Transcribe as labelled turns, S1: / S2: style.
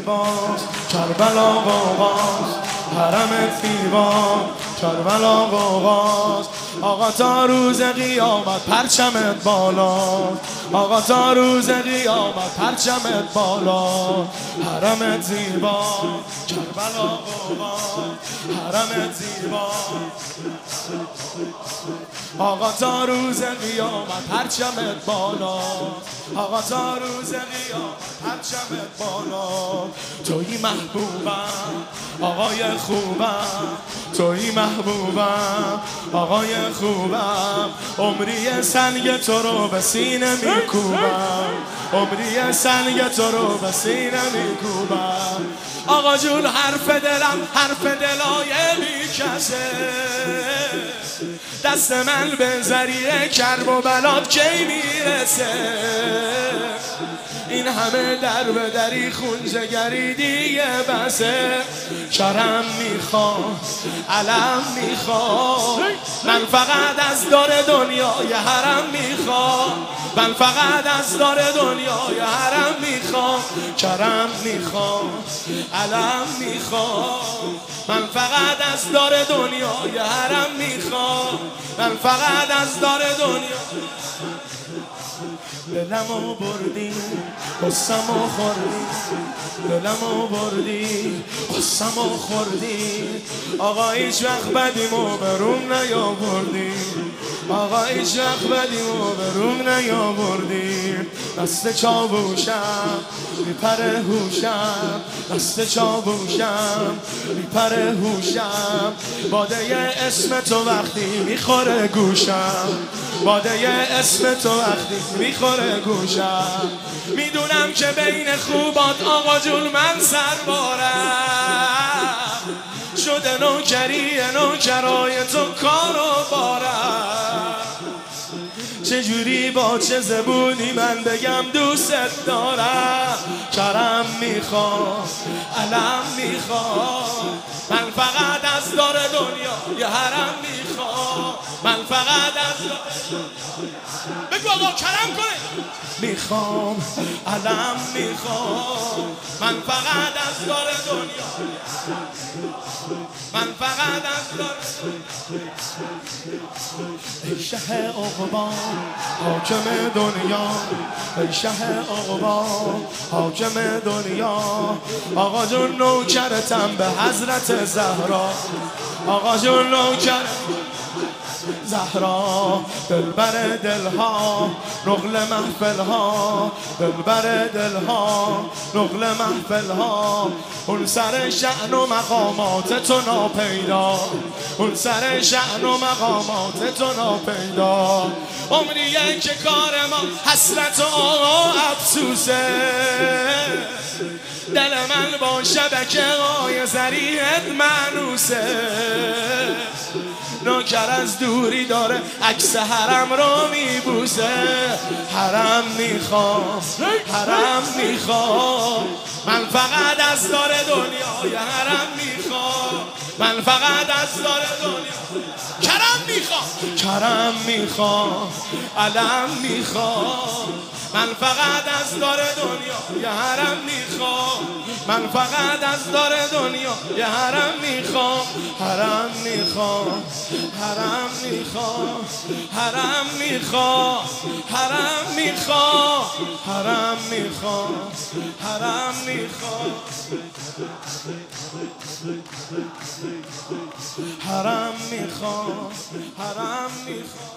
S1: زیبا کربلا قوقاز، حرمت زیبا کربلا قوقاز. آقا تا روز قیامت پرچمت بالا، آقا تا روز قیامت پرچمت بالا. حرمت زیبا کربلا قوقاز، حرمت زیبا. آقا تا روز قیامت پرچمت بالا، آقا تا روز قیامت پرچمت بالا. توی محبوبم آقای خوبم، توی محبوبم آقای خوبم. عمری سنگ تو رو به سینه میکوبم، عمری سنگ تو رو به سینه میکوبم. آقا جون حرف دلم حرف دلای بیکسه، دست من به ذریعه کرب و بلات کی میرسه. این همه در به دری خون جگری دیگه بسه. کرم میخوام علم میخوام، من فقط از دار دنیای حرم میخوام، من فقط از دار دنیای حرم میخوام. کرم میخوام علم میخوام، من فقط از دار دنیای حرم میخوام، من فقط از دار دنیا. دلمو بردی قصمو خوردی، دلمو بردی قصمو خوردی. آقا هیچ وقت بدیمو به روم نیاوردی، آقا هیچ وقت بدیمو به روم نیاوردی. دست چاووشم میپره هوشم، دست چاووشم میپره هوشم. باده اسم تو وقتی میخوره گوشم، باده اسم تو وقتی میخوره گوشم. میدونم که بین خوبات آقا جون من سربارم، شده نوکری نوکرای تو کارو بارم. چجوری با چه زبونی من بگم دوست دارم. کرم میخوام علم میخوام، من فقط از دار دنیا یه حرم میخوام، من فقط از دار. بگو آقا کرم کنه. میخوام علم میخوام، من فقط از دار دنیا، من فقط از دار. ای شه عقبا حاکم دنیا، ای شه عقبا حاکم دنیا. آقا جون نوکرتم به حضرت زهرا، آقا جون نوکر زهرا. دلبر دلها نقل محفلها، دلبر دلها نقل محفلها. اون سر شأن و مقامات تو ناپیدا، اون سر شأن و مقامات تو ناپیدا. عمریه که کار ما حسرت و افسوسه، دل من با شبکه های زریعت مانوسه. نوکر از دوری داره عکس حرم رو میبوسه. حرم میخوام حرم میخوام، من فقط از دار دنیای حرم میخوام، من فقط از دار دنیا. کرم میخوام کرم میخوام علم میخوام، من فقط از دار دنیا یه حرم میخوام، من فقط از دار دنیا یه حرم میخوام. حرم میخوام حرم میخوام حرم میخوام حرم میخوام حرم میخوام حرم میخوام حرم میخوام حرم میخوام.